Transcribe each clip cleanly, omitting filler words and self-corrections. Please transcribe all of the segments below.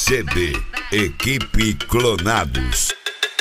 CD Equipe Clonados.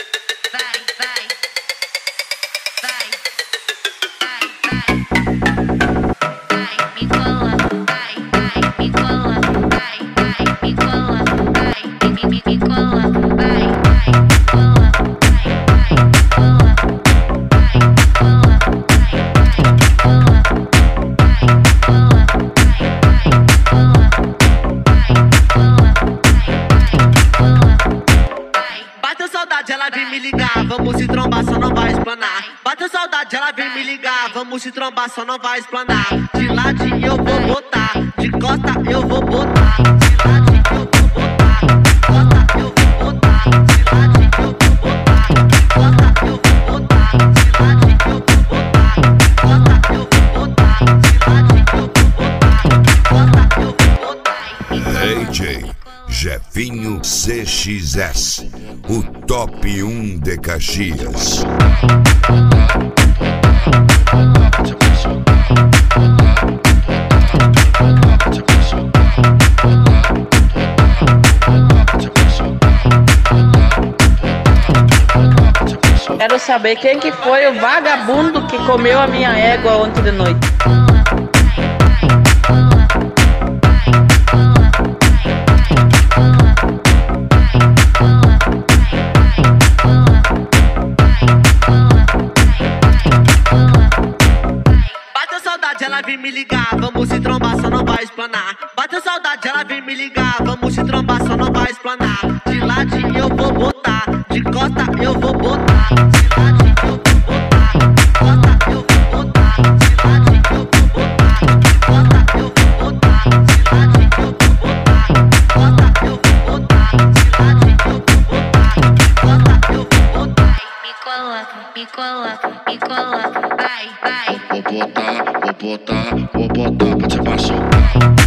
Bateu saudade, ela vem me ligar, vamos se trombar, só não vai explanar. Bateu saudade, ela vem me ligar, vamos se trombar, só não vai explanar. De ladinho eu vou botar, de costa eu vou botar. De ladinho eu vou botar, de costa eu vou botar. De ladinho eu vou botar, de costa eu vou botar. De ladinho eu vou botar, de costa eu vou botar. De ladinho eu vou botar, de costa eu vou botar. DJ Jefinho CXS, o top 1 de Caxias. Quero saber quem que foi o vagabundo que comeu a minha égua ontem de noite. Bateu saudade, ela vem me ligar, vamos se trombar, só não vai explanar. Bateu saudade, ela vem me ligar, vamos se trombar, só não vai explanar. De ladinho eu vou botar, de costa eu vou botar. De ladinho eu vou botar, de costa eu vou botar. De ladinho eu vou botar, de costa eu vou botar. De ladinho eu vou botar, de costa eu vou botar. De ladinho eu vou botar, de costa eu vou botar. Me coloca, me coloca, me coloca, vai, vai. Vou botar pra te machucar.